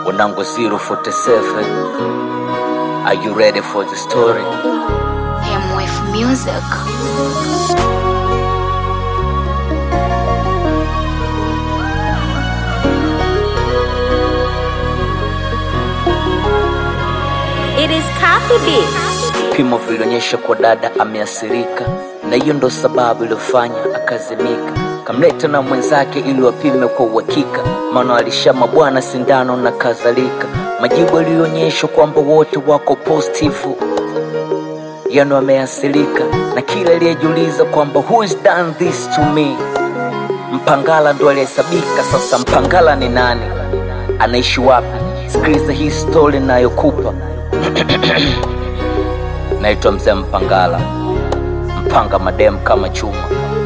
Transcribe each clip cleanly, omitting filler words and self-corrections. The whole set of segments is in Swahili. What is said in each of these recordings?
Wanangu 047, are you ready for the story? MF Music. It is copy beat. Vipimo vilionyesha kwa dada ameathirika, na hiyo ndo sababu iliyofanya akazimika. Kamleta na mwenzake ili wapime kwa uhakika, maana alishama bwana sindano na kadhalika. Majibu yalionyesha kwamba wote wako positive, yani wameathirika. Na kila aliyejiuliza kwamba who is done this to me, Mpangala ndo alihesabika. Sasa Mpangala ni nani? Anaishi wapi? Sikiliza hii story nayokupa. Naitwa Mzee Mpangala, mpanga madem kama chuma.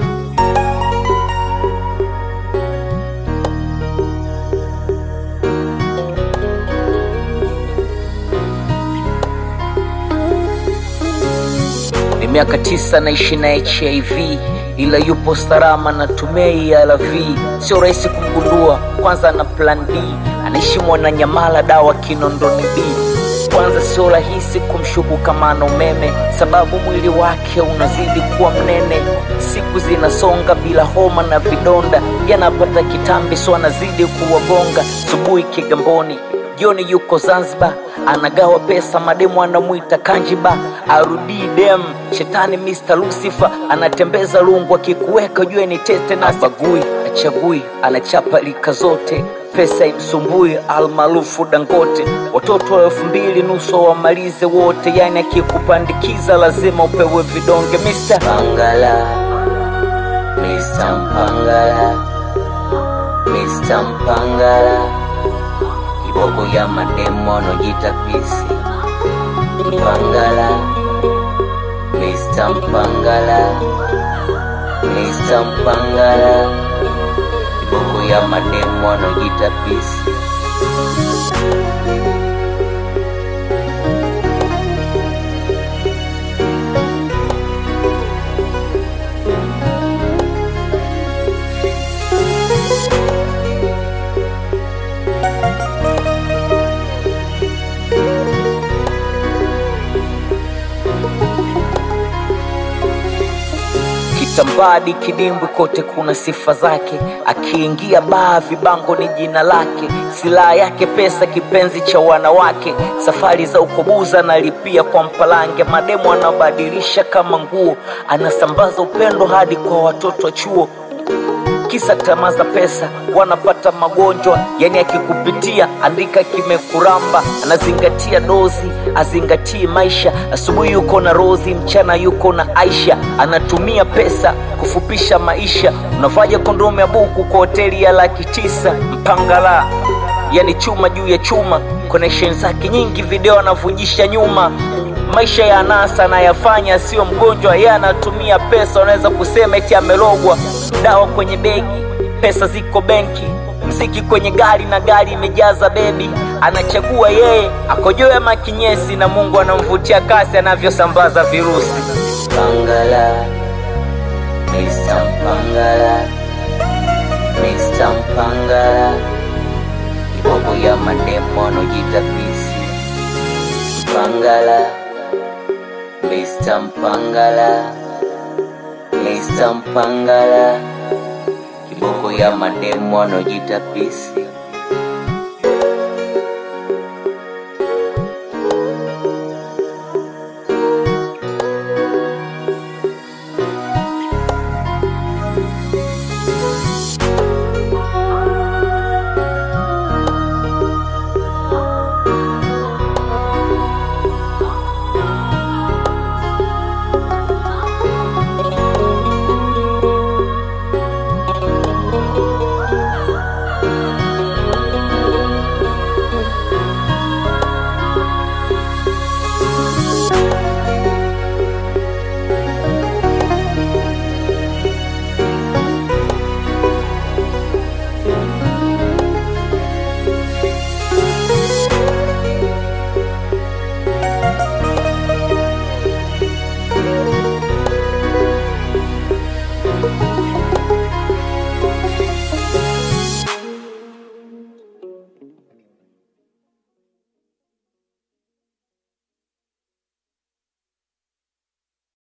Ni miaka 9 naishi na HIV, ila yupo salama na tumei ARV. Sio rahisi kumgundua, kwanza na plan B. Anaishi Mwananyamala, dawa Kinondoni B. Kwanza sio rahisi kumshuku kama ana umeme, sababu mwili wake unazidi kuwa mnene. Siku zinasonga bila homa na vidonda, yanapata kitambi so anazidi kuwagonga. Subuhi Kigamboni, jioni yuko Zanzibar, anagawa pesa mademu anamuita Kanjiba. Arudi dem shetani Mr. Lucifer, anatembeza lungu akikuweka jue ni tete na bagui. Achagui, anachapa lika zote, pesa imsumbui almaarufu Dangote. Watoto wa 2000 nusu wamalize wote, yani akikupandikiza lazima upewe vidonge. Mr. Mpangala, Mr. Mpangala, Mr. Mpangala, kiboko ya mademo anojita pisi. Mpangala, Mr. Mpangala, Mr. Mpangala, kiboko ya mademo anojita pisi. Kitambadi kidimbwi kote kuna sifa zake, akiingia baa vibango ni jina lake. Silaha yake pesa, kipenzi cha wanawake, safari za ukobuza analipia kwa mpalange. Mademu anabadilisha kama nguo, anasambaza upendo hadi kwa watoto wa chuo. Kisa tamaa za pesa, wanapata magonjwa, yani akikupitia andika kimekuramba. Anazingatia dozi, azingatii maisha. Asubuhi yuko na Rozi, mchana yuko na Aisha. Anatumia pesa kufupisha maisha. Unafanya kondomu ya buku kwa hoteli ya $900. Mpangala, yani chuma juu ya chuma. Connection zake nyingi, video anavujisha nyuma. Maisha ya anasa anayafanya, sio mgonjwa, yeye anatumia pesa. Unaweza kusema eti amelogwa. Dawa kwenye begi, pesa ziko benki. Mziki kwenye gari na gari imejaza baby. Anachagua yeye akojoe ama kinyesi, na Mungu anamvutia kasi anavyosambaza virusi. Mpangala, Mr. Mpangala, Mr. Mpangala, kiboko ya mademo anojita pisi. Mpangala, Mr. Mpangala, Mr. Mpangala, kiboko ya mademo anojita pisi.